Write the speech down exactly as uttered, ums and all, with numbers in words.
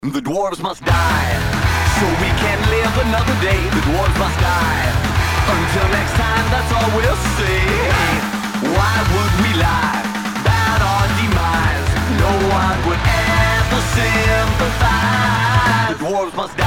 The dwarves must die, so we can live another day. The dwarves must die. Until next time, that's all we'll say. Why would we lie about our demise? No one would ever sympathize. The dwarves must die.